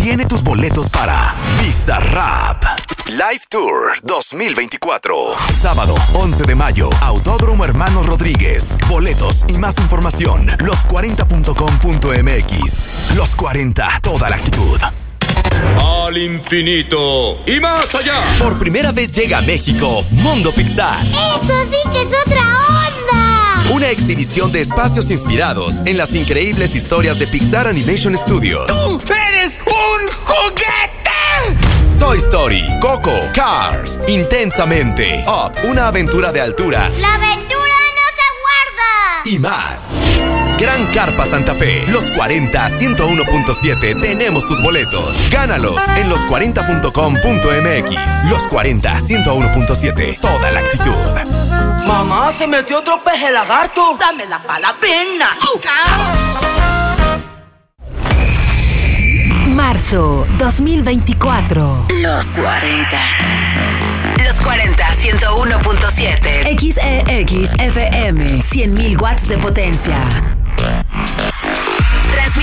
tiene tus boletos para Bizarrap Live Tour 2024. Sábado 11 de mayo, Autódromo Hermanos Rodríguez. Boletos y más información, los40.com.mx. Los 40, toda la actitud. Al infinito y más allá. Por primera vez llega a México Mundo Pixar. ¡Eso sí que es otra onda! Una exhibición de espacios inspirados en las increíbles historias de Pixar Animation Studios. ¡Tú eres un juguete! Toy Story, Coco, Cars, Intensamente, Up, una aventura de altura. ¡La aventura no se aguarda! Y más. Gran Carpa Santa Fe, los 40 101.7, tenemos tus boletos. Gánalos en los40.com.mx. Los 40 101.7, toda la actitud. Mamá, se metió otro peje lagarto. Dame la palabena. Marzo 2024. Los 40. Los 40 101.7. XEXFM 100.000 watts de potencia.